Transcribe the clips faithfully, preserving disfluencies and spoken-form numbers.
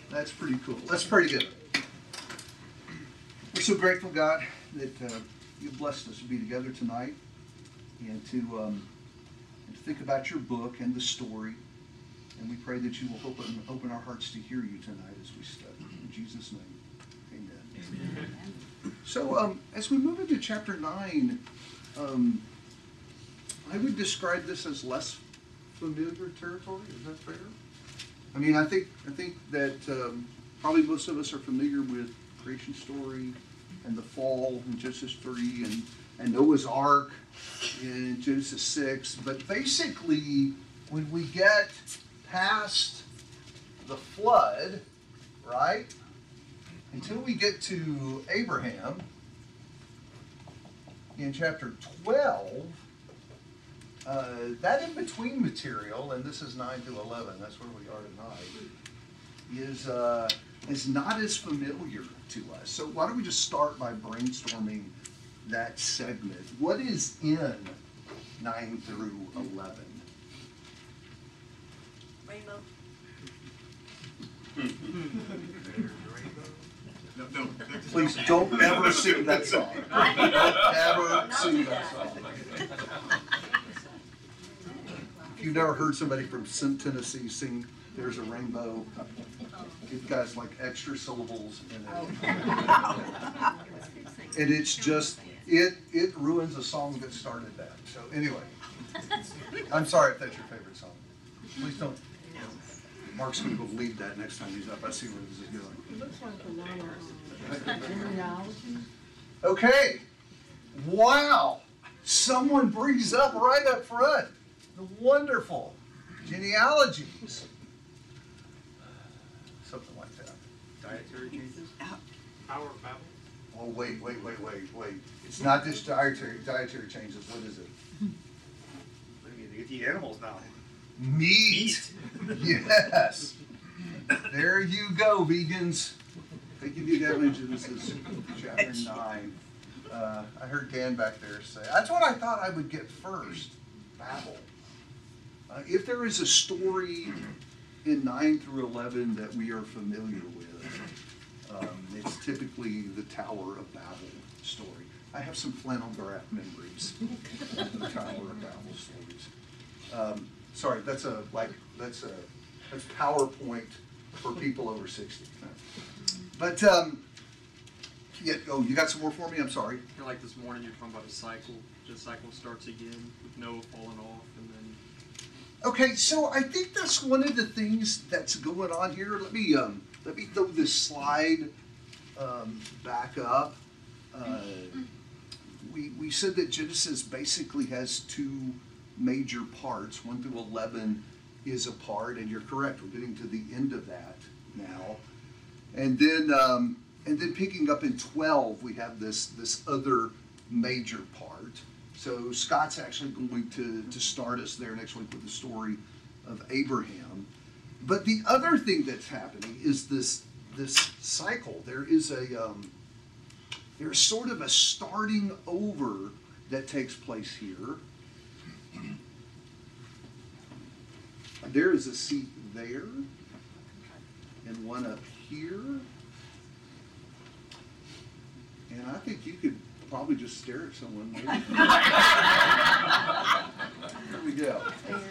That's pretty cool. Let's pray together. We're so grateful, God, that uh, you blessed us to be together tonight and to, um, and to think about your book and the story. And we pray that you will open, open our hearts to hear you tonight as we study. In Jesus' name, amen. Amen. So um, as we move into chapter nine, um, I would describe this as less familiar territory. Is that fair? I mean, I think I think that um, probably most of us are familiar with creation story and the fall in Genesis three and, and Noah's Ark in Genesis six. But basically, when we get past the flood, right, until we get to Abraham in chapter twelve, Uh, that in-between material, and this is nine to eleven, that's where we are tonight, is, uh, is not as familiar to us. So why don't we just start by brainstorming that segment. What is in nine through eleven? Rainbow. No, no. Please don't ever sing that song. Don't ever sing that song. If you've never heard somebody from Tennessee sing "There's a Rainbow," it got like extra syllables in it. And it's just, it it ruins a song that started that. So anyway, I'm sorry if that's your favorite song. Please don't. Mark's going to go lead that next time he's up. I see where this is going. It looks like a lot of genealogy. Okay. Wow. Someone brings up right up front the wonderful genealogies. Something like that. Dietary changes? Power of Babel? Oh, wait, wait, wait, wait, wait. It's not just dietary dietary changes. What is it? What do you mean? They get to eat animals now. Meat. Yes. There you go, vegans. They give you that in Genesis chapter nine. Uh, I heard Dan back there say, that's what I thought I would get first, Babel. Uh, if there is a story in nine through eleven that we are familiar with, um, it's typically the Tower of Babel story. I have some flannel graph memories of the Tower of Babel stories. Um, sorry, that's a like that's a that's PowerPoint for people over sixty. But um, yeah, oh, you got some more for me? I'm sorry. Kind of like this morning, you're talking about a cycle. The cycle starts again with Noah falling off, and then. Okay, so I think that's one of the things that's going on here. Let me um, let me throw this slide um, back up. Uh, we we said that Genesis basically has two major parts. One through eleven is a part, and you're correct. We're getting to the end of that now, and then um, and then picking up in twelve, we have this this other major part. So Scott's actually going to, to start us there next week with the story of Abraham. But the other thing that's happening is this this cycle. There is a um, there's sort of a starting over that takes place here. There is a seat there and one up here. And I think you could probably just stare at someone. Maybe. There we go.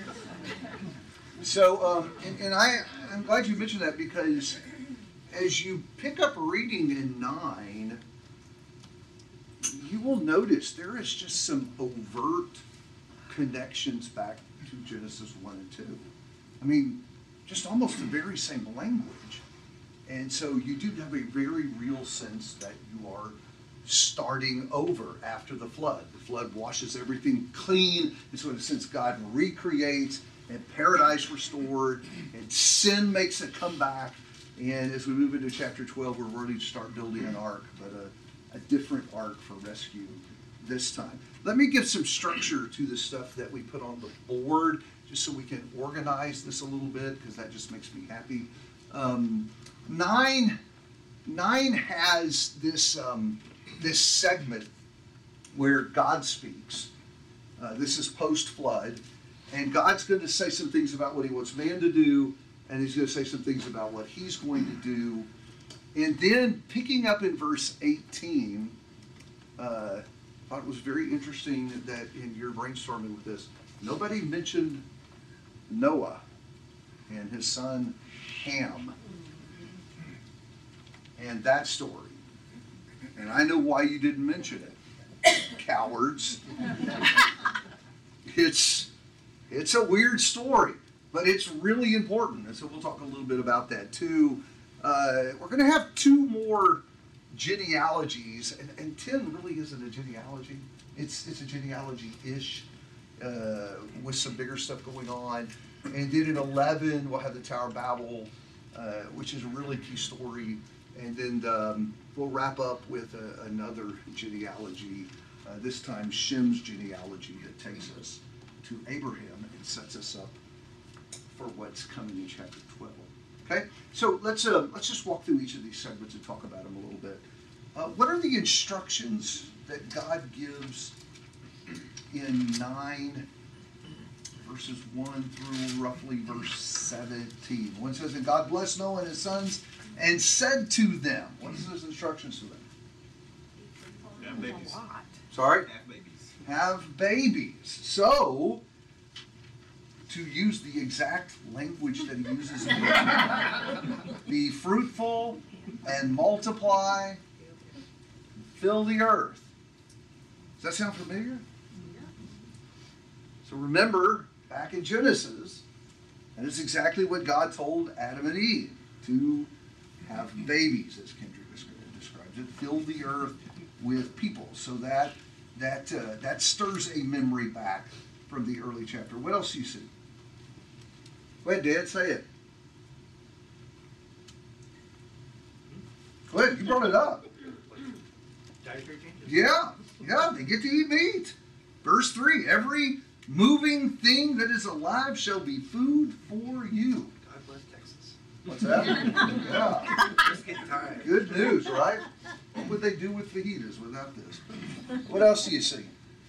So, um, and, and I, I'm glad you mentioned that because as you pick up reading in nine, you will notice there is just some overt connections back to Genesis one and two. I mean, just almost the very same language. And so you do have a very real sense that you are starting over after the flood. The flood washes everything clean, and so in a sense God recreates, and paradise restored, and sin makes a comeback. And as we move into chapter twelve, we're ready to start building an ark, but a, a different ark for rescue this time. Let me give some structure to the stuff that we put on the board, just so we can organize this a little bit, because that just makes me happy. Um, nine, nine has this um, this segment where God speaks. Uh, this is post-flood, and God's going to say some things about what he wants man to do and he's going to say some things about what he's going to do. And then picking up in verse eighteen, uh, I thought it was very interesting that in your brainstorming with this, nobody mentioned Noah and his son Ham and that story. And I know why you didn't mention it. Cowards. It's it's a weird story, but it's really important. And so we'll talk a little bit about that too. Uh, we're going to have two more genealogies, and, and ten really isn't a genealogy. It's it's a genealogy-ish uh, with some bigger stuff going on. And then in eleven, we'll have the Tower of Babel, uh, which is a really key story. And then um, we'll wrap up with a, another genealogy, uh, this time Shem's genealogy that takes us to Abraham and sets us up for what's coming in chapter twelve. Okay, so let's uh, let's just walk through each of these segments and talk about them a little bit. Uh, what are the instructions that God gives in nine verses one through roughly verse seventeen? One says, "And God blessed Noah and his sons and said to them," what is those instructions to them? Have babies. Sorry? Have babies. Have babies. So, to use the exact language that he uses in the be fruitful and multiply, fill the earth. Does that sound familiar? So remember, back in Genesis, and it's exactly what God told Adam and Eve, to have babies, as Kendrick describes it, fill the earth with people. So that that uh, that stirs a memory back from the early chapter. What else do you see? Go ahead, Dad, say it. Go ahead, you brought it up. Dietary changes? Yeah, yeah, they get to eat meat. Verse three, every moving thing that is alive shall be food for you. God bless Texas. What's that? Yeah. Just getting tired. Good news, right? What would they do with fajitas without this? What else do you see?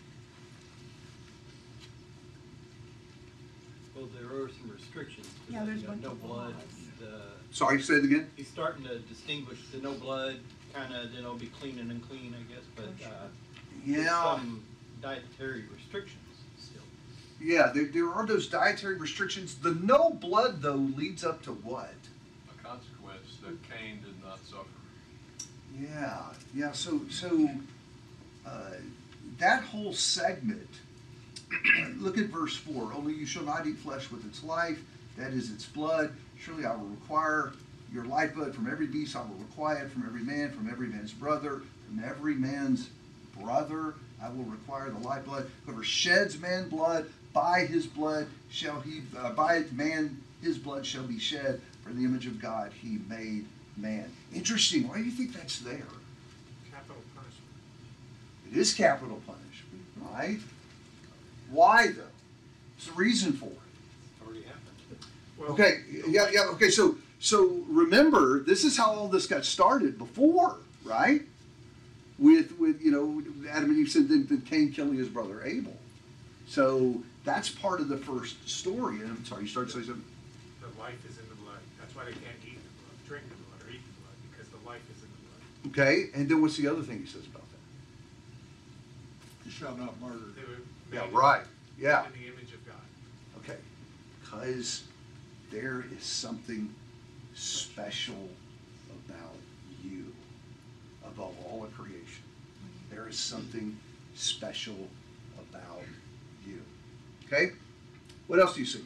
Well, there are some restrictions. to Yeah, that, there's you a know, bunch no of blood. laws. The, Sorry, say it again. he's starting to distinguish the no blood, kind of, then it'll be clean and unclean, I guess. But uh, there's Yeah, some dietary restrictions still. yeah. There, there are those dietary restrictions. The no blood, though, leads up to what? A consequence that Cain did not suffer. Yeah, yeah. So, so uh, that whole segment. Look at verse four. Only you shall not eat flesh with its life, that is its blood. Surely I will require your lifeblood from every beast. I will require it from every man, from every man's brother, from every man's brother. I will require the lifeblood. Whoever sheds man blood, by his blood shall he, uh, by man his blood shall be shed. For the image of God he made man. Interesting. Why do you think that's there? Capital punishment. It is capital punishment, right? Why though? What's the reason for it? Already happened. Okay, yeah, yeah, okay, so so remember, this is how all this got started before, right? With with you know, Adam and Eve said then, then Cain killing his brother Abel. So that's part of the first story. And I'm sorry, you started to say something? The life is in the blood. That's why they can't eat the blood, drink the blood, or eat the blood, because the life is in the blood. Okay, and then what's the other thing he says about that? You shall not murder. They were Yeah, made right. Yeah. in the image of God. Okay, because there is something special about you above all of creation. There is something special about you. Okay? What else do you see?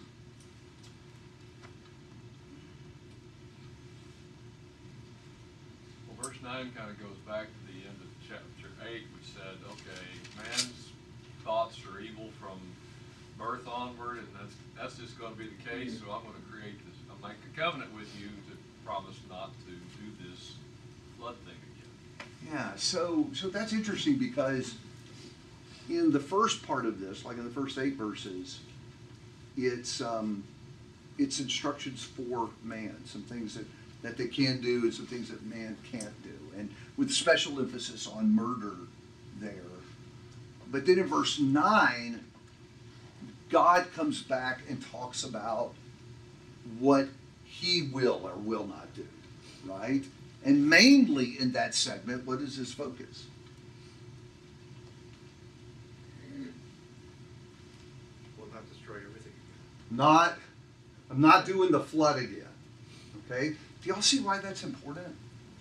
Well, verse nine kind of goes back to the end of chapter eight, which said, okay, man's thoughts are evil from birth onward, and that's that's just going to be the case. So I'm going to create this. I'll make a covenant with you to promise not to do this flood thing again. Yeah, so so that's interesting because in the first part of this, like in the first eight verses, it's um, it's instructions for man, some things that, that they can do and some things that man can't do, and with special emphasis on murder there. But then in verse nine, God comes back and talks about what he will or will not do, right? And mainly in that segment, what is his focus? Will not destroy everything. Not, I'm not doing the flood again. Okay? Do y'all see why that's important?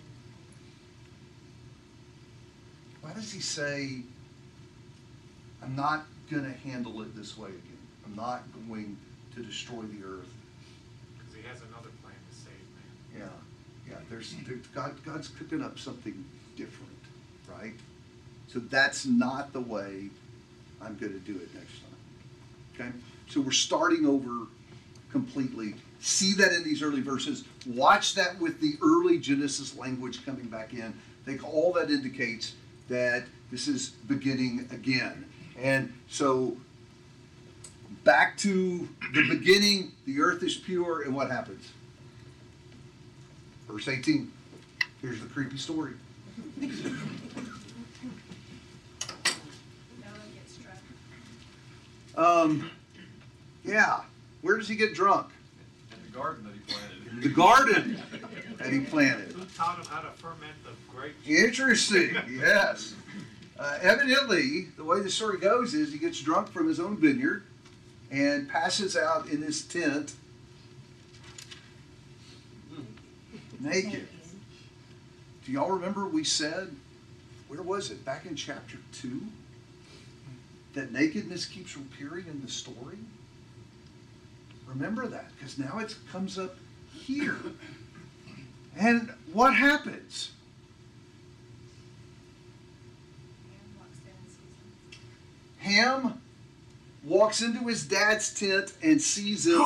Why does he say, I'm not going to handle it this way again? I'm not going to destroy the earth. Because he has another plan to save man. Yeah, yeah. There's there, God. God's cooking up something different, right? So that's not the way I'm going to do it next time. Okay. So we're starting over completely. See that in these early verses. Watch that with the early Genesis language coming back in. I think all that indicates that this is beginning again. And so back to the beginning, the earth is pure, and what happens? Verse eighteen. Here's the creepy story. Noah gets drunk. Um, yeah. Where does he get drunk? In the garden that he planted. In the garden that he planted. Who taught him how to ferment the grapes? Interesting, yes. Uh, evidently, the way the story goes is he gets drunk from his own vineyard and passes out in his tent naked. Do y'all remember we said, where was it? Back in chapter two? That nakedness keeps appearing in the story? Remember that, because now it comes up here. And what happens? Man walks in and sees him. Ham walks into his dad's tent and sees him. And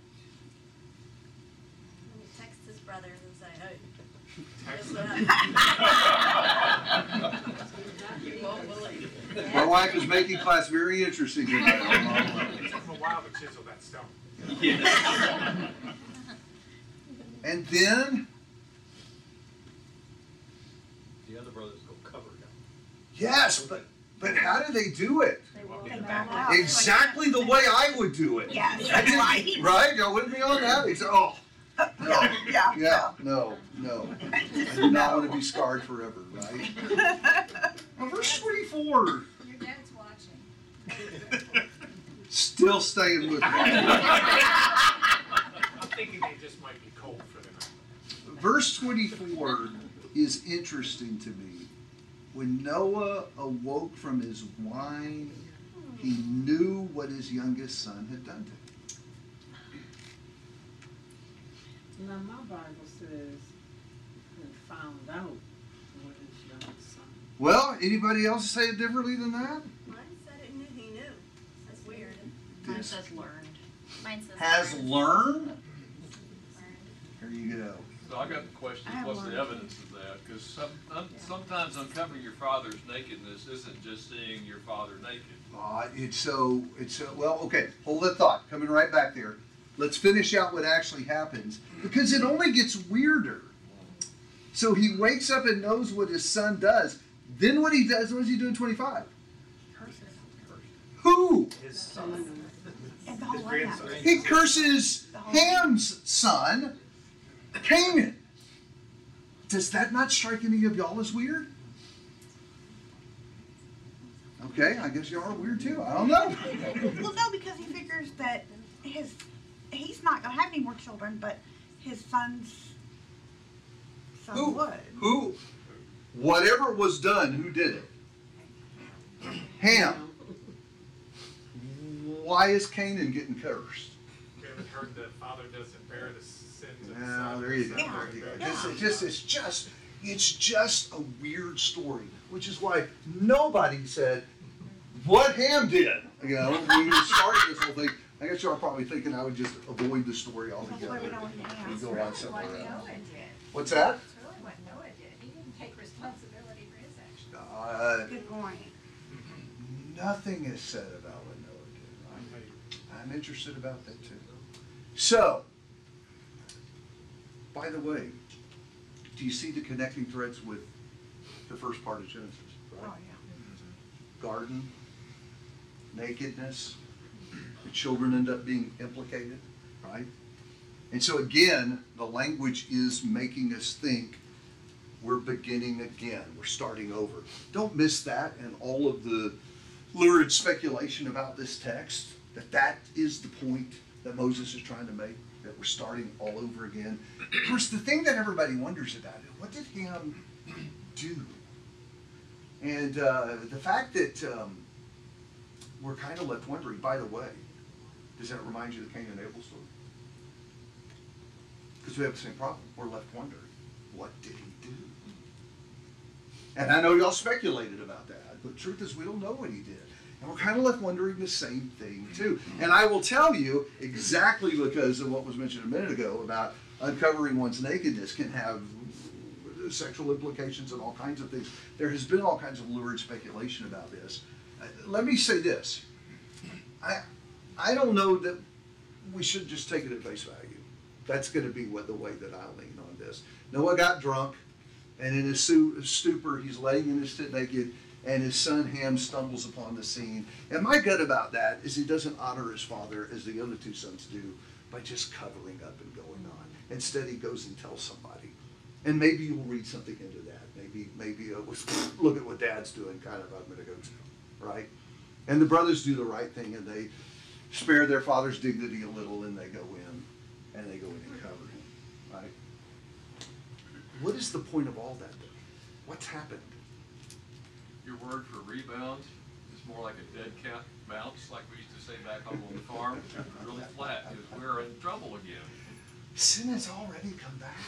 he texts his brothers and say, hey, Text guess him. what? You won't believe. My wife is making class very interesting tonight. It took him a while to chisel that stone. And then, The other brothers go cover it up. yes, but but how do they do it? They walk Walking him back. back out. Exactly the way I would do it. Yes, that's right. Right? Y'all with me on that? It's, oh, no. Yeah, yeah. Yeah, no, no. I do not want to be scarred forever, right? Well, verse twenty-four, Your dad's watching. still staying with me. I'm thinking they just might be cold for the night. Verse twenty-four is interesting to me. When Noah awoke from his wine, he knew what his youngest son had done to him. Now, my Bible says, and found out what his young son. Well, anybody else say it differently than that? Mine said it knew he knew. That's weird. Mine This says learned. Mine says has learned. learned. Here you go. So I got the question, I have what's the one. evidence of that? Because some, un- sometimes uncovering your father's nakedness isn't just seeing your father naked. Uh, it's so, it's so, well, okay, hold that thought, coming right back there. Let's finish out what actually happens, because it only gets weirder. So he wakes up and knows what his son does. Then what he does, what does he do in twenty-five? Who? His son, And the his whole grandson. He curses Ham's son, Canaan. Does that not strike any of y'all as weird? Okay, I guess y'all are weird too. I don't know. Well, no, because he figures that his he's not gonna have any more children, but his son's son Who? would. Who? Whatever was done, who did it? Ham. Why is Canaan getting cursed? You haven't heard the father doesn't bear the sins of the Now, son. there you go. Yeah. There you go. Just, it just, it's just, it's just a weird story, which is why nobody said what Ham did. You know, when we started this whole thing, I guess y'all are probably thinking I would just avoid the story That's why we altogether. don't want to We ask. go on somewhere What else. Noah did. What's that? That's really what Noah did. He didn't take responsibility for his actions. Uh, Good point. nothing is said about what Noah did. Right? I'm interested about that too. So, by the way, do you see the connecting threads with the first part of Genesis? Oh, Right? yeah. Garden, nakedness, the children end up being implicated, right? And so again, the language is making us think we're beginning again. We're starting over. Don't miss that and all of the lurid speculation about this text, that that is the point that Moses is trying to make, that we're starting all over again. Of course, the thing that everybody wonders about is, what did Ham do? And uh, the fact that um, we're kind of left wondering, by the way, does that remind you of the Cain and Abel story? Because we have the same problem. We're left wondering, what did he do? And I know y'all speculated about that, but the truth is we don't know what he did. And we're kind of left wondering the same thing too. And I will tell you, exactly because of what was mentioned a minute ago about uncovering one's nakedness can have sexual implications and all kinds of things. There has been all kinds of lurid speculation about this. Uh, let me say this. I, I don't know that we should just take it at face value. That's going to be what the way that I lean on this. Noah got drunk, and in his su- stupor, he's laying in his tent naked, and his son Ham stumbles upon the scene. And my gut about that is he doesn't honor his father as the other two sons do by just covering up and going on. Instead, he goes and tells somebody. And maybe you'll read something into that. Maybe, maybe it was, look at what dad's doing, kind of, I'm going to go to, right? And the brothers do the right thing, and they spare their father's dignity a little, and they go in, and they go in and cover him, right? What is the point of all that, though? What's happened? Your word for rebound is more like a dead cat bounce, like we used to say back home on the farm. Really flat, because we're in trouble again. Sin has already come back.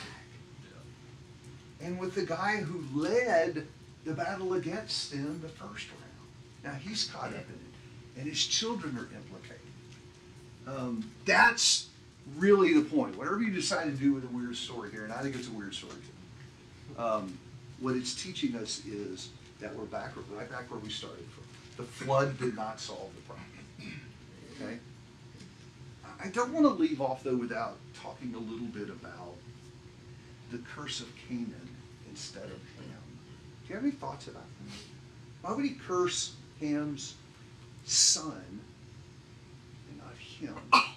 And with the guy who led the battle against sin the first round. Now he's caught up in it, and his children are implicated. Um, that's really the point. Whatever you decide to do with a weird story here, and I think it's a weird story too, um, what it's teaching us is that we're back, right back where we started from. The flood did not solve the problem. Okay? I don't want to leave off, though, without talking a little bit about the curse of Canaan instead of Ham. Do you have any thoughts about that? Why would he curse Ham's son and not him?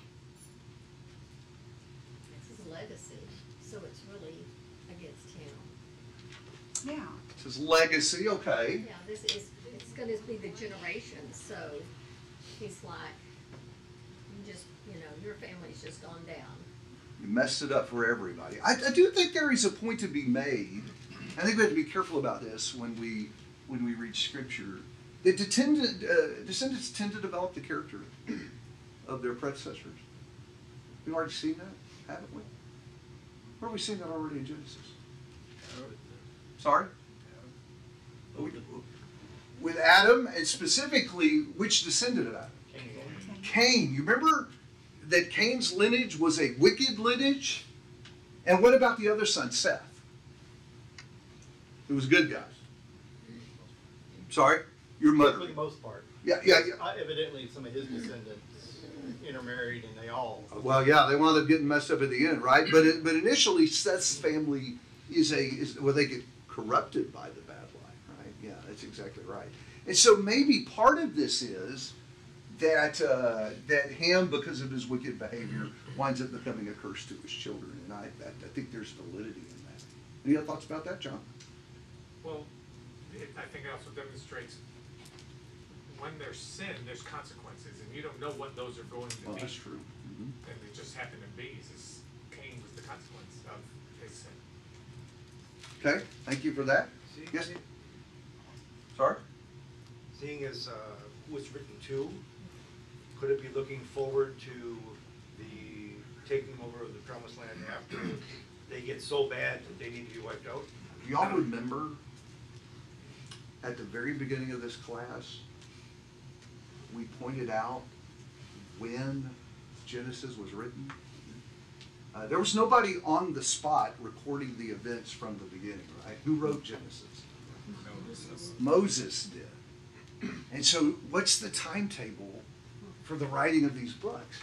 It's his legacy, so it's really against him. Yeah. It's his legacy, okay. Yeah, this is, it's gonna be the generation, so he's like, you just, you know, your family's just gone down. You messed it up for everybody. I, I do think there is a point to be made. I think we have to be careful about this when we when we read Scripture. The descendant, uh, descendants tend to develop the character of their predecessors. We've already seen that, haven't we? Where have we seen that already in Genesis? Sorry? With Adam, and specifically, which descendant of Adam? Cain. Cain. You remember that Cain's lineage was a wicked lineage? And what about the other son, Seth? It was a good guy. Sorry? Your mother. For the most part. Yeah, yeah, yeah. Uh, Evidently, some of his descendants intermarried, and they all. Well, yeah, they wound up getting messed up at the end, right? But it, but initially, Seth's family is a is well, they get corrupted by the bad life, right? Yeah, that's exactly right. And so maybe part of this is that uh, that Ham, because of his wicked behavior, winds up becoming a curse to his children, and I I, I think there's validity in that. Any other thoughts about that, John? Well, it, I think it also demonstrates when there's sin, there's consequences, and you don't know what those are going to Well, be. that's true. Mm-hmm. And it just happened to be, is Cain was the consequence of his sin. Okay, thank you for that. See- Yes. see- Sorry? Seeing as uh, who it's written to, could it be looking forward to the taking over of the promised land after they get so bad that they need to be wiped out? Do y'all remember at the very beginning of this class, we pointed out when Genesis was written? Uh, there was nobody on the spot recording the events from the beginning, right? Who wrote Genesis? Moses. Moses did. And so what's the timetable for the writing of these books?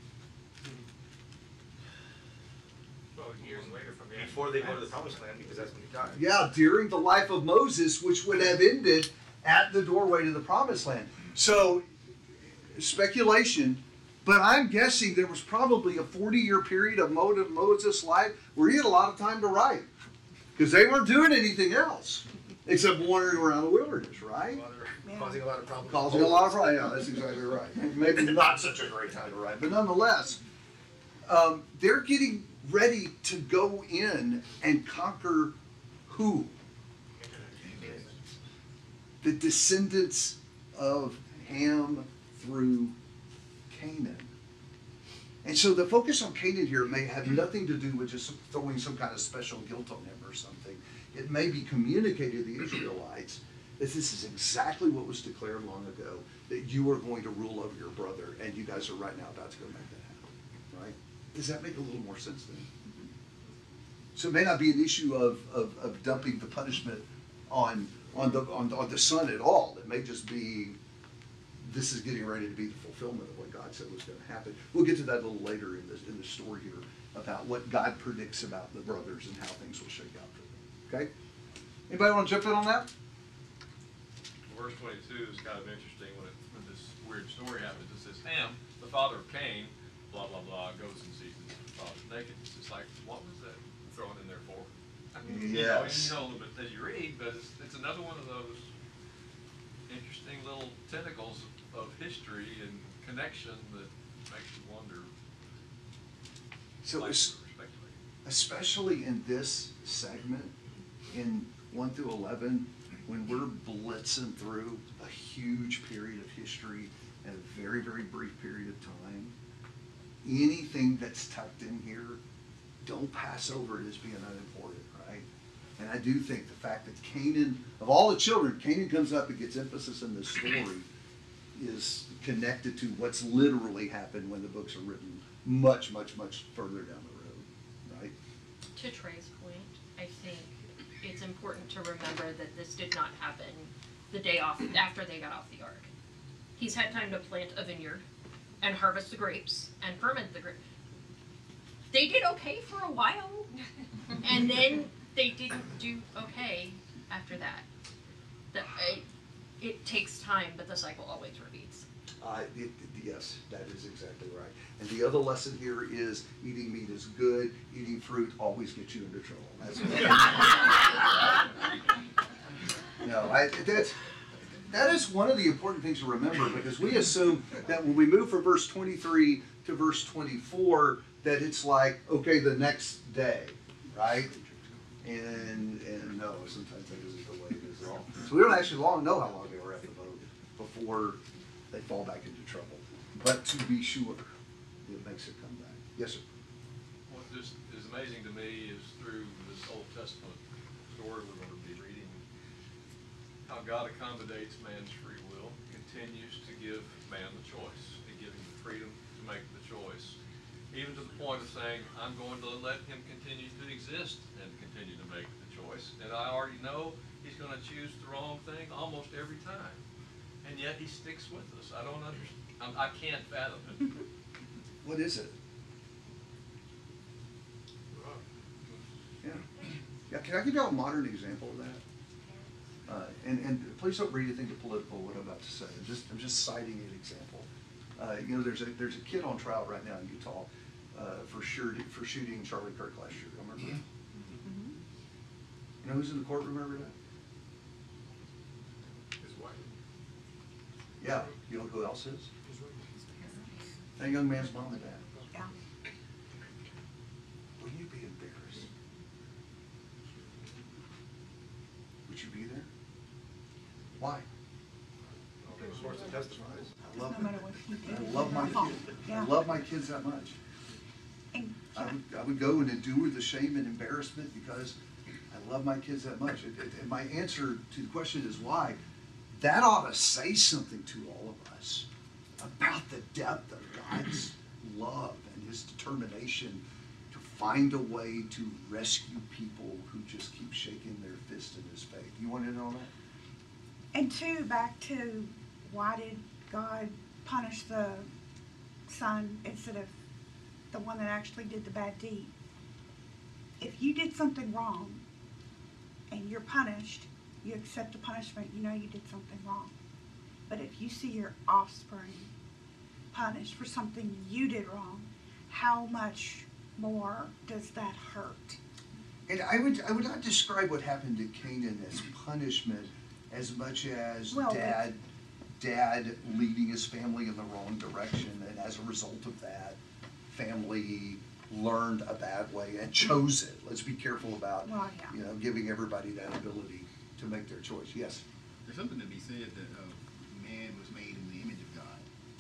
Well, years later from the. Before they go to the promised land, because that's when he died. Yeah, during the life of Moses, which would have ended at the doorway to the promised land. So, speculation, But I'm guessing there was probably a forty-year period of Mo- Moses' life where he had a lot of time to write. Because they weren't doing anything else except wandering around the wilderness, right? Causing a lot of problems. Causing a lot of problems. Yeah, that's exactly right. Maybe not such a great time to write, but nonetheless, um, they're getting ready to go in and conquer who? The descendants of Ham through Canaan. And so the focus on Canaan here may have nothing to do with just throwing some kind of special guilt on him or something. It may be communicated to the Israelites that this is exactly what was declared long ago, that you are going to rule over your brother, and you guys are right now about to go make that happen, right? Does that make a little more sense then? So it may not be an issue of, of, of dumping the punishment on, on, the, on, on the son at all. It may just be, this is getting ready to be the fulfillment of what God said was going to happen. We'll get to that a little later in the, in the story here about what God predicts about the brothers and how things will shake out for them. Okay? Anybody want to jump in on that? Verse twenty-two is kind of interesting when, it, when this weird story happens. It says, Ham, the father of Cain, blah, blah, blah, goes and sees his father naked. It's just like, what was that thrown in there for? I mean, Yes. You know, you know a little bit as you read, but it's, it's another one of those interesting little tentacles of history and connection that makes you wonder. So like, es- respectively. especially in this segment, in one through eleven, when we're blitzing through a huge period of history in a very, very brief period of time, anything that's tucked in here, don't pass over it as being unimportant, right? And I do think the fact that Canaan, of all the children, Canaan comes up and gets emphasis in this story is connected to what's literally happened when the books are written much, much, much further down the road, right? To Trey's point, I think it's important to remember that this did not happen the day off after they got off the ark. He's had time to plant a vineyard and harvest the grapes and ferment the grapes. They did okay for a while, and then they didn't do okay after that. The, it, it takes time, but the cycle always repeats. Uh, it, it- yes, that is exactly right. And the other lesson here is eating meat is good, eating fruit always gets you into trouble. That's no, I, that's, that is one of the important things to remember, because we assume that when we move from verse twenty-three to verse twenty-four, that it's like, okay, the next day, right? And, and no, sometimes that isn't the way it is at all. So we don't actually long know how long they were at the boat before they fall back into trouble. But to be sure, it makes it come back. Yes, sir. What just is amazing to me is through this Old Testament story we're going to be reading, how God accommodates man's free will, continues to give man the choice, and give him the freedom to make the choice, even to the point of saying, I'm going to let him continue to exist and continue to make the choice. And I already know he's going to choose the wrong thing almost every time. And yet he sticks with us. I don't understand. I'm, I can't fathom it. What is it? Yeah. Yeah, can I give you a modern example of that? Uh, and, and please don't read anything political what I'm about to say. I'm just, I'm just citing an example. Uh, you know, there's a, there's a kid on trial right now in Utah uh, for, shooting, for shooting Charlie Kirk last year. You remember that? You know who's in the courtroom, remember that? His wife. Yeah. You know who else is? That young man's mom and dad. Yeah. Wouldn't you be embarrassed? Would you be there? Why? Of course, it testifies. I love No matter what he did. I love my Oh, kids. I yeah. love my kids that much. And, I would, I would go and endure the shame and embarrassment because I love my kids that much. And, and my answer to the question is why. That ought to say something to all of us about the depth of God's love and his determination to find a way to rescue people who just keep shaking their fist in his faith. You want to know that? and two, back to why did God punish the son instead of the one that actually did the bad deed? If you did something wrong and you're punished, you accept the punishment, you know you did something wrong. But if you see your offspring punished for something you did wrong, how much more does that hurt? And I would, I would not describe what happened to Canaan as punishment as much as Well, but- dad, dad leading his family in the wrong direction, and as a result of that, family learned a bad way and chose it. Let's be careful about, Well, yeah. you know, giving everybody that ability to make their choice. Yes? There's something to be said that uh, man was made in the image of God.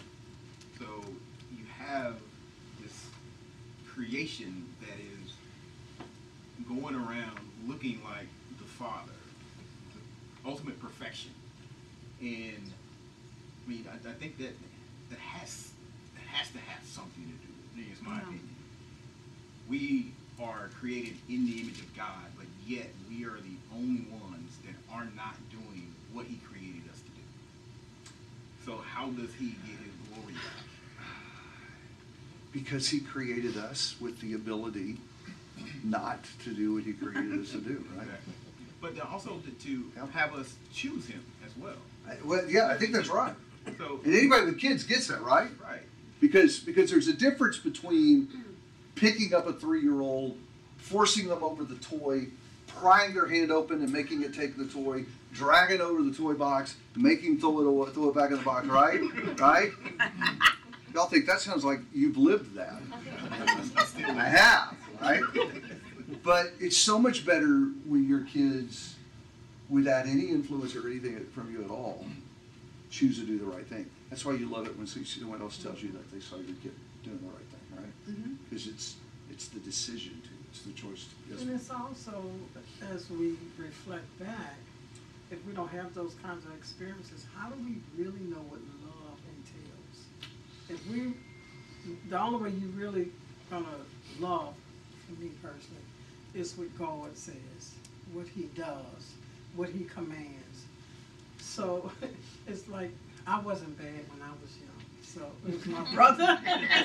So you have this creation that is going around looking like the Father, the ultimate perfection. And I mean, I, I think that that has that has to have something to do with it, is my Yeah. opinion. We are created in the image of God, but yet we are the only ones that are not doing what He created us to do. So how does He get His glory back? Because he created us with the ability not to do what he created us to do, right? Exactly. But then also to, to Yep. have us choose Him as well. I- Well, yeah, I think that's right. So And anybody with kids gets that, right? right. Because, because there's a difference between picking up a three-year-old, forcing them over the toy, prying their hand open and making it take the toy, dragging over the toy box, making them throw it, away- throw it back in the box, right? Right? Y'all think that sounds like you've lived that. I have, right? But it's so much better when your kids, without any influence or anything from you at all, choose to do the right thing. That's why you love it when someone else tells you that they saw your kid doing the right thing, right? Because it's it's the decision to, it's the choice to. Yes, And ma'am. it's also, as we reflect back, if we don't have those kinds of experiences, how do we really know what love entails? If we, the only way you really gonna love, for me personally, is what God says, what He does, what He commands. So it's like, I wasn't bad when I was young, so it was my brother.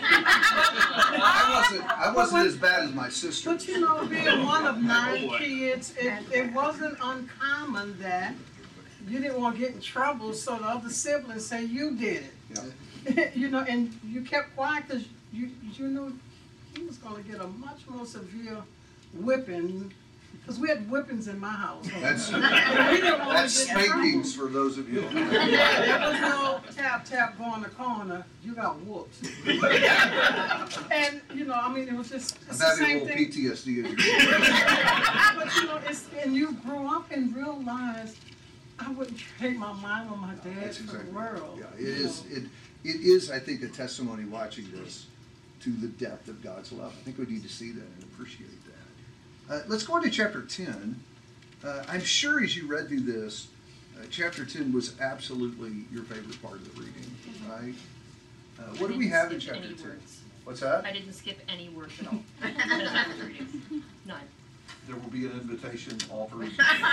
I wasn't I wasn't as bad as my sister. But you know, being one of nine boy. kids, it, it wasn't uncommon that you didn't want to get in trouble, so the other siblings say you did Yeah. it. You know, and you kept quiet because you, you knew he was going to get a much more severe whipping, because we had whippings in my house. That's We didn't want that's to get in trouble. spankings for those of you. Yeah, there was no tap, tap, go in the corner, you got whooped. And, you know, I mean, it was just, I'm it's the having a same little thing. P T S D. But you know, it's, and you grew up and realized I wouldn't trade my mom or my dad That's for exactly the right. world. Yeah, it you is, know. it, it is, I think, a testimony watching this to the depth of God's love. I think we need to see that and appreciate that. Uh, let's go on to chapter ten. Uh, I'm sure as you read through this, uh, chapter ten was absolutely your favorite part of the reading, right? Uh, I what do we didn't have in skip chapter any ten? words. What's that? I didn't skip any words at all. As I was reading. None. There will be an invitation offered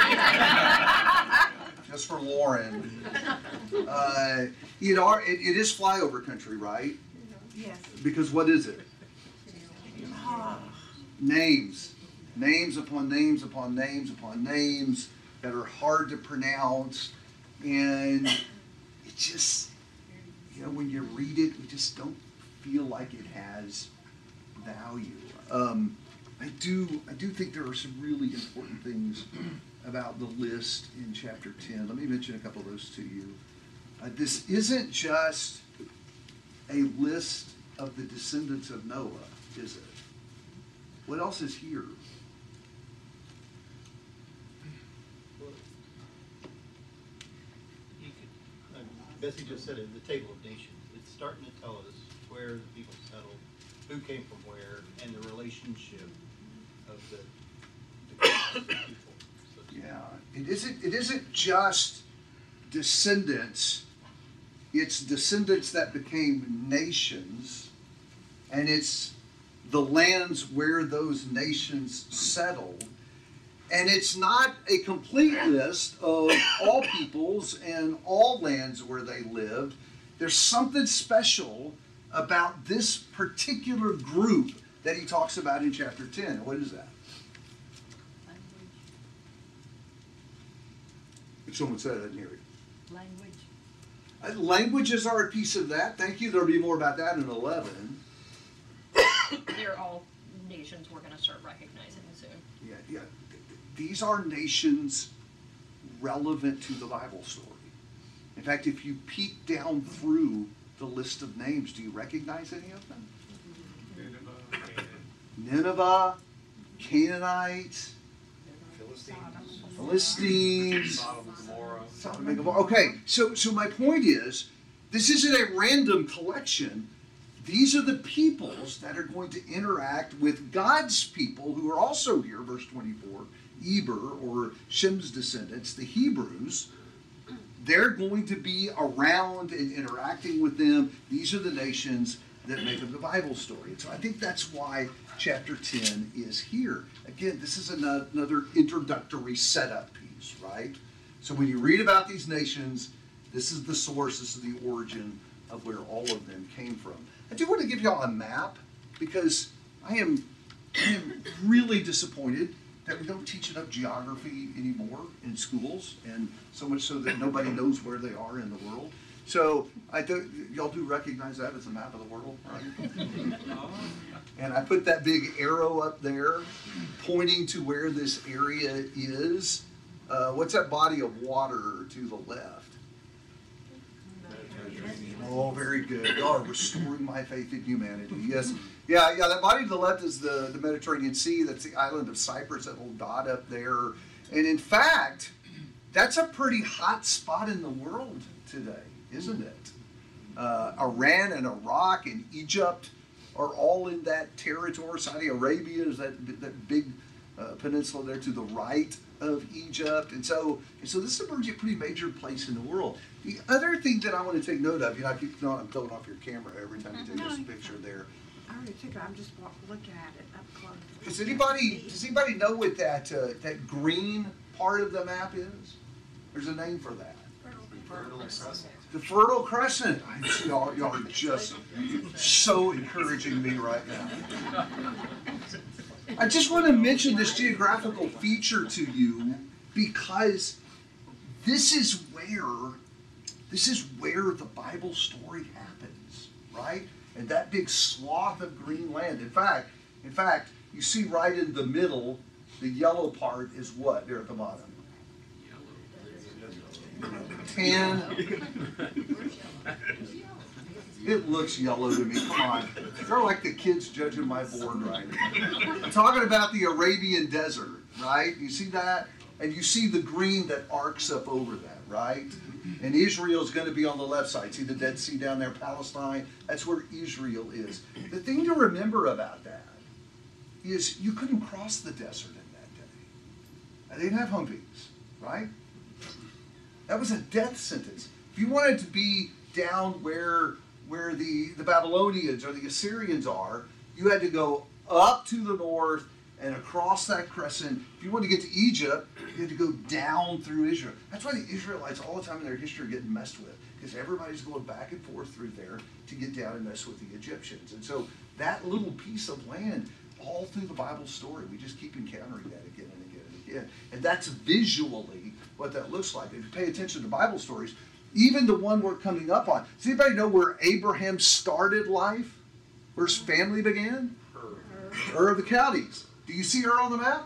just for Lauren. Uh, it, are, it, it is flyover country, right? Yes. Because what is it? Ah, Names. Names upon names upon names upon names that are hard to pronounce. And it just, you know, when you read it, we just don't feel like it has value. Um, I do, I do think there are some really important things about the list in chapter ten. Let me mention a couple of those to you. Uh, this isn't just a list of the descendants of Noah, is it? What else is here? Well, you could, um, Bessie just said it, the table of nations. It's starting to tell us where the people settled, who came from where, and the relationship of the, the groups of people. So it's- Yeah, it isn't, it isn't just descendants, it's descendants that became nations, and it's the lands where those nations settled. And it's not a complete list of all peoples and all lands where they lived. There's something special about this particular group that he talks about in chapter ten. What is that? If someone said it, I didn't hear it. Language. Uh, Languages are a piece of that. Thank you. There'll be more about that in eleven. They're all nations we're gonna start recognizing soon. Yeah, yeah. Th- th- These are nations relevant to the Bible story. In fact, if you peek down through the list of names, do you recognize any of them? Nineveh, Canaanites, Philistines. Philistines, Sodom and Gomorrah. Sodom and Gomorrah. Okay, so so my point is, this isn't a random collection. These are the peoples that are going to interact with God's people who are also here, verse twenty-four, Eber, or Shem's descendants, the Hebrews. They're going to be around and interacting with them. These are the nations that make up the Bible story. And so I think that's why chapter ten is here. Again, this is ano- another introductory setup piece, right? So when you read about these nations, this is the source, this is the origin of where all of them came from. I do want to give y'all a map because I am, I am really disappointed that we don't teach enough geography anymore in schools, and so much so that nobody knows where they are in the world. So I do, y'all do recognize that as a map of the world, right? And I put that big arrow up there pointing to where this area is. Uh, what's that body of water to the left? Oh, very good. Y'all are restoring my faith in humanity. Yes. Yeah, yeah, that body to the left is the, the Mediterranean Sea. That's the island of Cyprus, that little dot up there. And in fact, that's a pretty hot spot in the world today, isn't it? Uh, Iran and Iraq and Egypt are all in that territory. Saudi Arabia is that, that big uh, peninsula there to the right of Egypt. And so, and so this is a pretty major place in the world. The other thing that I want to take note of, you know, I keep knowing I'm throwing off your camera every time you take No, this you're picture fine. there. I already took it, I'm just wa- looking at it up close. Does anybody, does anybody know what that, uh, that green part of the map is? There's a name for that. The Fertile Crescent. I, y'all, y'all are just so encouraging me right now. I just want to mention this geographical feature to you because this is where, this is where the Bible story happens, right? And that big swath of green land. In fact, in fact, you see right in the middle, the yellow part is what there at the bottom? Tan. It looks yellow to me. Come on. They're like the kids judging my board right now. I'm talking about the Arabian desert, right? You see that? And you see the green that arcs up over that, right? And Israel's going to be on the left side. See the Dead Sea down there, Palestine? That's where Israel is. The thing to remember about that is you couldn't cross the desert in that day. They didn't have Humvees, right? That was a death sentence. If you wanted to be down where where the, the Babylonians or the Assyrians are, you had to go up to the north and across that crescent. If you wanted to get to Egypt, you had to go down through Israel. That's why the Israelites all the time in their history are getting messed with, because everybody's going back and forth through there to get down and mess with the Egyptians. And so that little piece of land, all through the Bible story, we just keep encountering that again and again and again. And that's visually what that looks like. If you pay attention to Bible stories, even the one we're coming up on. Does anybody know where Abraham started life? Where his family began? Ur. Ur of the Chaldees. Do you see Ur on the map?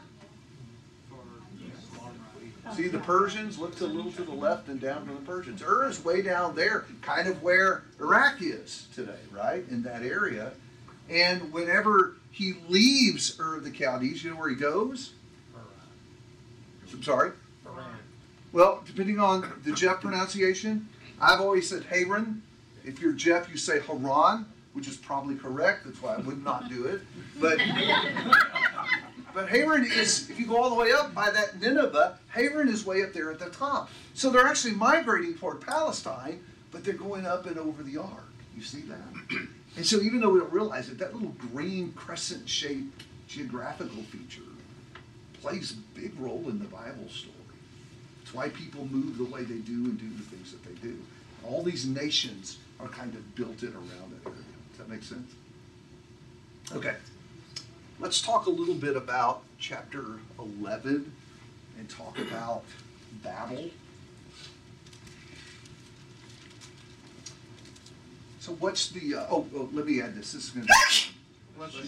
See the Persians? Look to a little to the left and down from the Persians. Ur is way down there, kind of where Iraq is today, right? In that area. And whenever he leaves Ur of the Chaldees, you know where he goes? I'm sorry? Well, depending on the Jeff pronunciation, I've always said Haran. If you're Jeff, you say Haran, which is probably correct. That's why I would not do it. But but Haran is, if you go all the way up by that Nineveh, Haran is way up there at the top. So they're actually migrating toward Palestine, but they're going up and over the ark. You see that? And so even though we don't realize it, that little green crescent-shaped geographical feature plays a big role in the Bible story. It's why people move the way they do and do the things that they do. All these nations are kind of built in around that area. Does that make sense? Okay. Let's talk a little bit about chapter eleven and talk about Babel. So what's the, uh, oh, oh, let me add this, this is gonna be,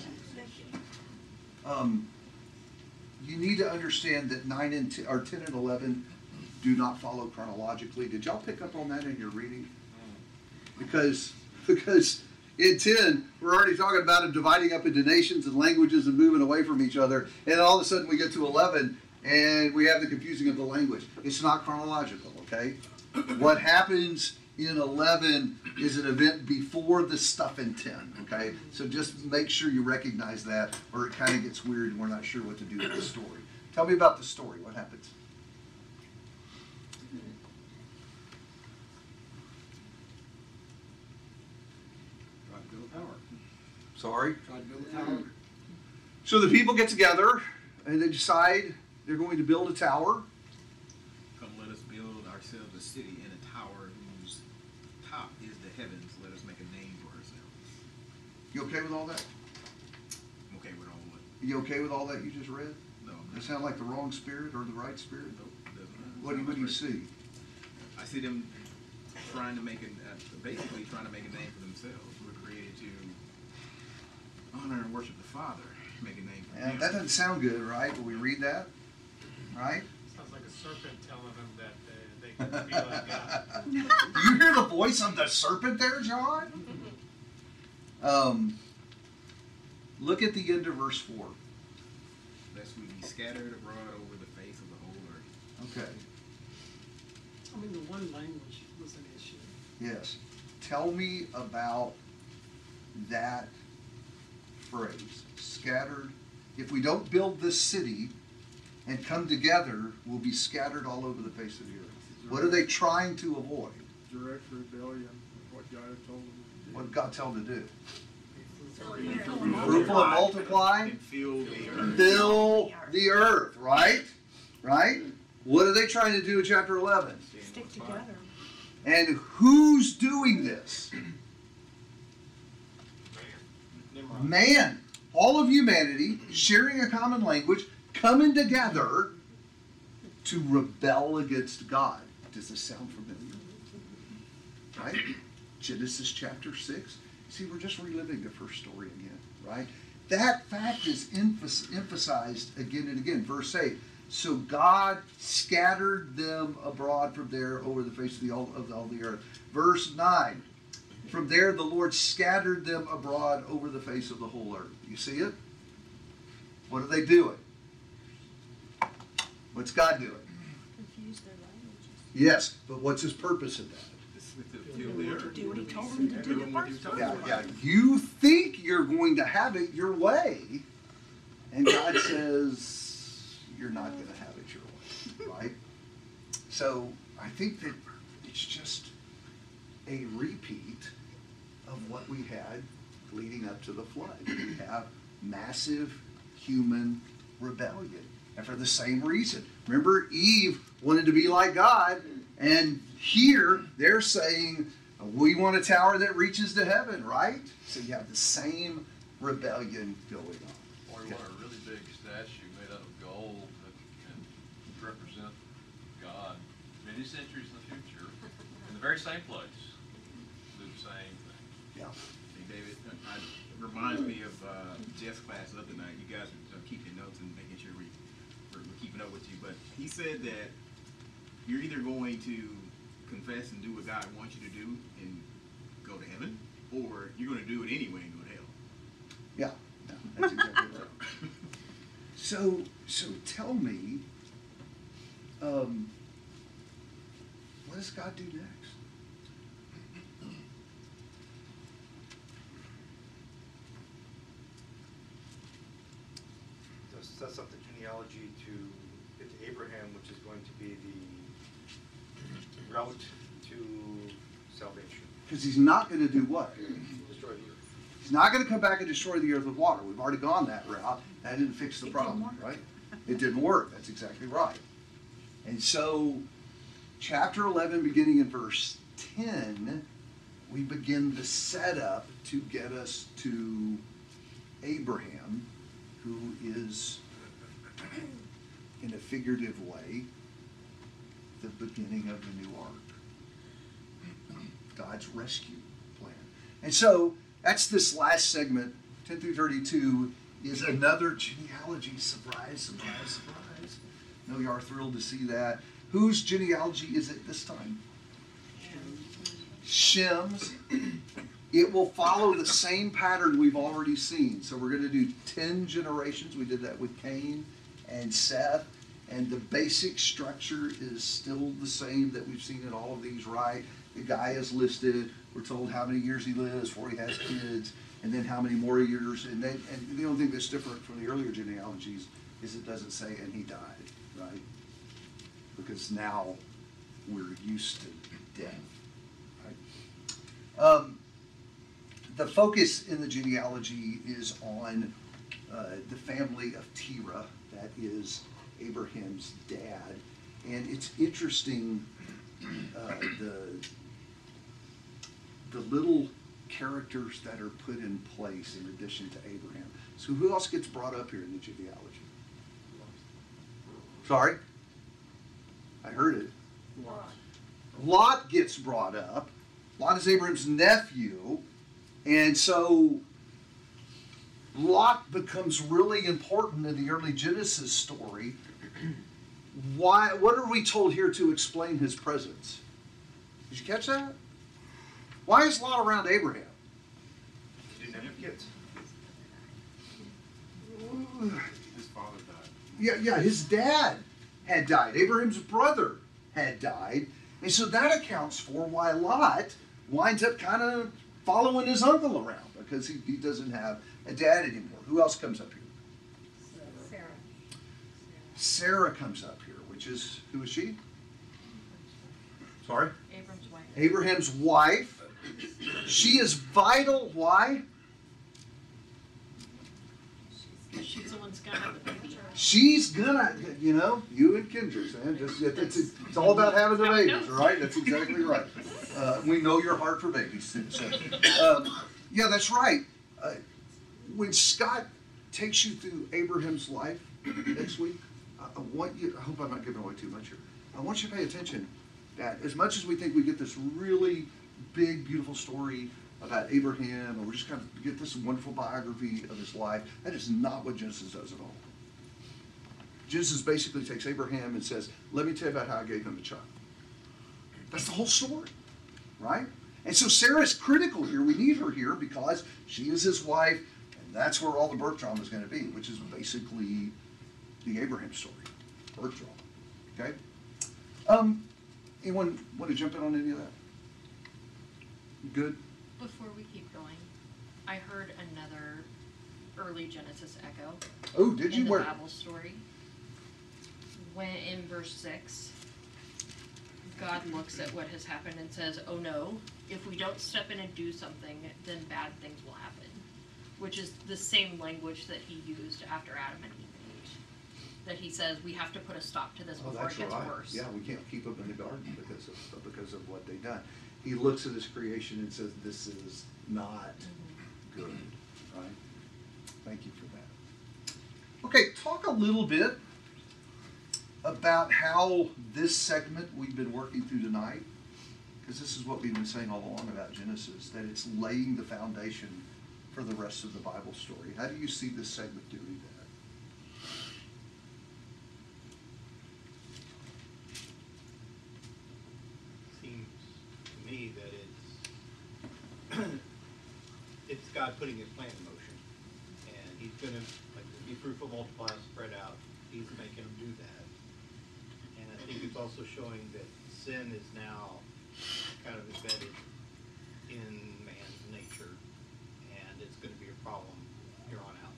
um, you need to understand that nine and ten, or ten and eleven do not follow chronologically. Did y'all pick up on that in your reading? Because, because in ten, we're already talking about them dividing up into nations and languages and moving away from each other, and all of a sudden we get to eleven, and we have the confusing of the language. It's not chronological, okay? What happens in eleven is an event before the stuff in ten, okay? So just make sure you recognize that, or it kind of gets weird and we're not sure what to do with the story. Tell me about the story. What happens? Try to build a tower. Sorry? Try to build a tower. So the people get together and they decide they're going to build a tower. Come, let us build ourselves a city and a tower whose top is the heavens. Let us make a name for ourselves. You okay with all that? I'm okay with all of it. You okay with all that you just read? No, Does that sound like the wrong spirit or the right spirit? nope, doesn't matter. What do you, what do you see? I see them trying to make an, uh, basically trying to make a name for themselves. We're created to honor and worship the Father, make a name for And Him. that doesn't sound good, right? When we read that, right? Sounds like a serpent telling them that uh, they can be like God. Do you hear the voice of the serpent there, John? Um, look at the end of verse four. Lest we be scattered abroad over the face of the whole earth. Okay. I mean, the one language was an issue. Yes. Tell me about that phrase, scattered. If we don't build this city and come together, we'll be scattered all over the face of the earth. What are they trying to avoid? Direct rebellion of what God had told them to do. What did God tell them to do? Fruitful Fruitful and multiply, And fill the earth. fill the earth, right? Right? What are they trying to do in chapter eleven? Stick together. And who's doing this? Nimrod. Man, all of humanity sharing a common language, coming together to rebel against God. Does this sound familiar? Right? Genesis chapter six. See, we're just reliving the first story again, right? That fact is emphas- emphasized again and again. Verse eight. So God scattered them abroad from there over the face of the all of all the earth. Verse nine. From there the Lord scattered them abroad over the face of the whole earth. You see it? What are they doing? What's God doing? Confuse their languages. Yes, but what's his purpose in that? To fill the earth. Do what he told them to do the first time. Yeah, yeah. You think you're going to have it your way, and God says you're not going to have it your way, right? So I think that it's just a repeat of what we had leading up to the flood. We have massive human rebellion, and for the same reason. Remember, Eve wanted to be like God, and here they're saying, we want a tower that reaches to heaven, right? So you have the same rebellion going on. Or you want a really big statue made out of gold that can represent God many centuries in the future, in the very same place, do the same thing. Yeah. Hey, David, uh, it reminds me of uh, Jeff's class the other night. You guys are keeping notes and making sure we, we're, we're keeping up with you. But he said that you're either going to confess and do what God wants you to do and go to heaven, or you're going to do it anyway and go to hell. Yeah, no, that's exactly right. So, so tell me, um, what does God do next? That sets up the genealogy to get to Abraham, which is going to be the route to salvation. Because he's not going to do what? Destroy the earth. He's not going to come back and destroy the earth with water. We've already gone that route. That didn't fix the It didn't problem, work. right? It didn't work. That's exactly right. And so, chapter eleven, beginning in verse ten, we begin the setup to get us to Abraham, who is, in a figurative way, the beginning of the new ark. God's rescue plan. And so that's this last segment, ten through thirty-two, is another genealogy. Surprise, surprise, surprise. I know you are thrilled to see that. Whose genealogy is it this time? Shem's. It will follow the same pattern we've already seen. So we're going to do ten generations. We did that with Cain and Seth. And the basic structure is still the same that we've seen in all of these, right? The guy is listed. We're told how many years he lives before he has kids, and then how many more years. And, then, and the only thing that's different from the earlier genealogies is it doesn't say, and he died, right? Because now we're used to death, right? Um, the focus in the genealogy is on uh, the family of Terah, that is Abraham's dad. And it's interesting, uh, the, the little characters that are put in place in addition to Abraham. So who else gets brought up here in the genealogy? Sorry? I heard it. Lot. Lot gets brought up. Lot is Abraham's nephew. And so Lot becomes really important in the early Genesis story. Why? What are we told here to explain his presence? Did you catch that? Why is Lot around Abraham? He didn't have kids. His father died. Yeah, yeah, his dad had died. Abraham's brother had died. And so that accounts for why Lot winds up kind of following his uncle around, because he, he doesn't have a dad anymore. Who else comes up here? Sarah. Sarah comes up here, which is, who is she? Sorry? Abram's wife. Abraham's wife. She is vital. Why? She's the one that's gonna have the baby. She's gonna, you know, you and Kendrick, man. Just, it's, it's all about having the babies, right? That's exactly right. Uh, we know your heart for babies, too. So, um, yeah, that's right. Uh, when Scott takes you through Abraham's life next week, I, I want you, I hope I'm not giving away too much here. I want you to pay attention that as much as we think we get this really big, beautiful story about Abraham, and we're just kind of get this wonderful biography of his life, that is not what Genesis does at all. Genesis basically takes Abraham and says, let me tell you about how I gave him a child. That's the whole story, right? And so Sarah's critical here. We need her here because she is his wife, and that's where all the birth drama is going to be, which is basically the Abraham story, birth drama. Okay? Um, anyone want to jump in on any of that? Good? Before we keep going, I heard another early Genesis echo. Oh, did you? In the Where? Bible story. When in verse six, God looks at what has happened and says, oh no, if we don't step in and do something, then bad things will happen. Which is the same language that he used after Adam and Eve ate. That he says, we have to put a stop to this Oh, before that's it gets right. worse. Yeah, we can't keep them in the garden because of because of what they've done. He looks at his creation and says, this is not Mm-hmm. good, right? Thank you for that. Okay, talk a little bit about how this segment we've been working through tonight, because this is what we've been saying all along about Genesis, that it's laying the foundation for the rest of the Bible story. How do you see this segment doing that? Seems to me that it's it's God putting his plan in motion, and he's gonna, like, be fruitful, multiply, spread out. He's making them do that, and I think it's also showing that sin is now kind of embedded in man's nature, and it's going to be a problem here on out.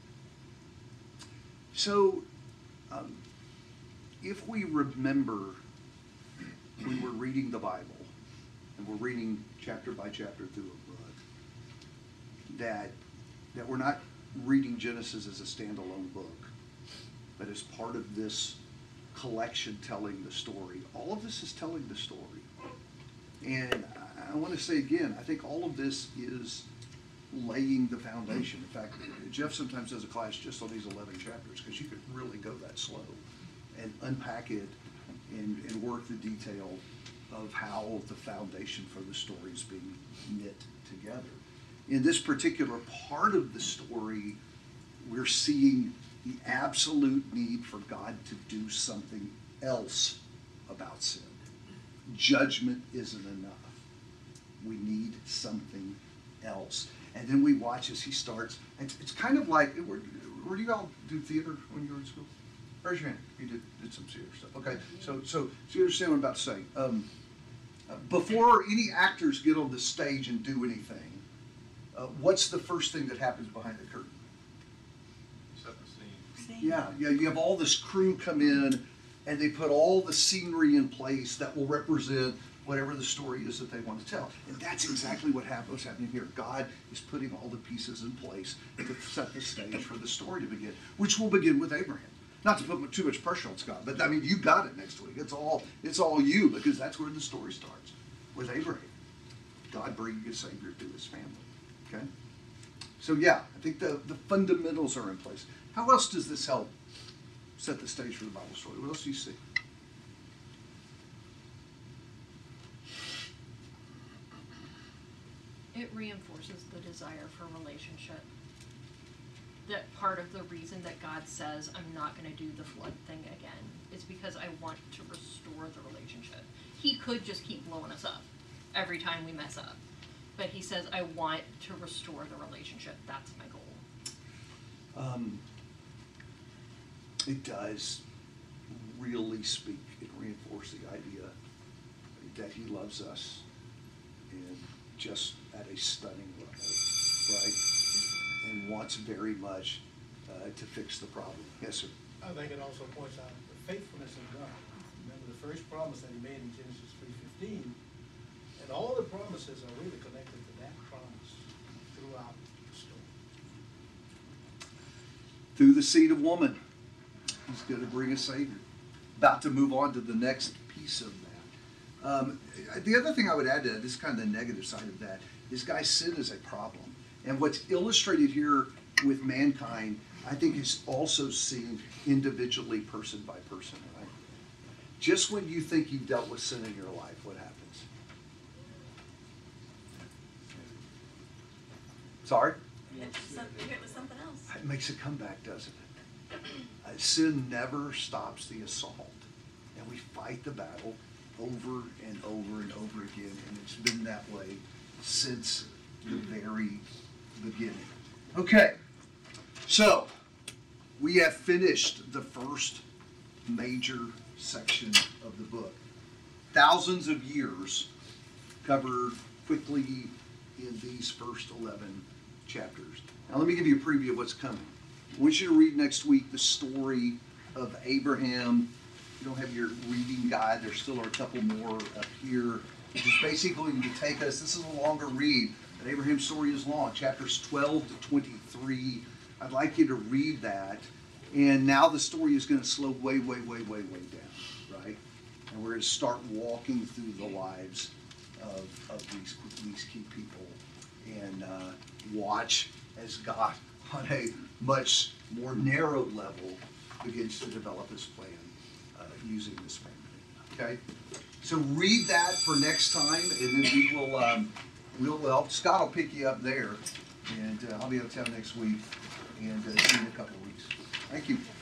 So, um, if we remember, we were reading the Bible, and we're reading chapter by chapter through a book, that that we're not reading Genesis as a standalone book, but as part of this collection telling the story. All of this is telling the story. And I, I want to say again, I think all of this is laying the foundation. In fact, Jeff sometimes does a class just on these eleven chapters because you could really go that slow and unpack it and, and work the detail of how the foundation for the story is being knit together. In this particular part of the story, we're seeing the absolute need for God to do something else about sin. Judgment isn't enough. We need something else. And then we watch as he starts. It's, it's kind of like, where, where do you all do theater when you were in school? Raise your hand. You did, did some theater stuff. Okay, so so so you understand what I'm about to say. Um, uh, before any actors get on the stage and do anything, uh, what's the first thing that happens behind the curtain? Set the scene. Yeah, yeah. You have all this crew come in, and they put all the scenery in place that will represent whatever the story is that they want to tell. And that's exactly what happened, what's happening here. God is putting all the pieces in place to set the stage for the story to begin, which will begin with Abraham. Not to put too much pressure on Scott, but I mean, you got it next week. It's all it's all you, because that's where the story starts, with Abraham. God bringing a Savior to his family. Okay? So yeah, I think the, the fundamentals are in place. How else does this help set the stage for the Bible story? What else do you see? It reinforces the desire for relationship. That part of the reason that God says, I'm not going to do the flood thing again, is because I want to restore the relationship. He could just keep blowing us up every time we mess up. But he says, I want to restore the relationship. That's my goal. Um, it does really speak and reinforce the idea that he loves us, and just at a stunning level, right? And wants very much uh, to fix the problem. Yes, sir? I think it also points out the faithfulness of God. Remember the first promise that he made in Genesis three fifteen, and all the promises are really connected to that promise throughout the story. Through the seed of woman, he's going to bring a Savior. About to move on to the next piece of that. Um, the other thing I would add to that, this is kind of the negative side of that, is, guys, sin is a problem. And what's illustrated here with mankind, I think, is also seen individually, person by person, right? Just when you think you've dealt with sin in your life, what happens? Sorry? You hit with something else. It makes a comeback, doesn't it? Uh, sin never stops the assault. And we fight the battle over and over and over again. And it's been that way since the very beginning. Okay, so we have finished the first major section of the book. Thousands of years covered quickly in these first eleven chapters. Now let me give you a preview of what's coming. I want you to read next week the story of Abraham. You don't have your reading guide. There still are a couple more up here. Which is basically going to take us, this is a longer read, but Abraham's story is long, chapters twelve to twenty-three. I'd like you to read that. And now the story is going to slow way, way, way, way, way down, right? And we're going to start walking through the lives of, of these, these key people and uh, watch as God, on a much more narrow level, begins to develop his plan uh, using this family. Okay? So read that for next time, and then we will, um, we'll, well, Scott will pick you up there, and uh, I'll be out of town next week, and uh, see you in a couple of weeks. Thank you.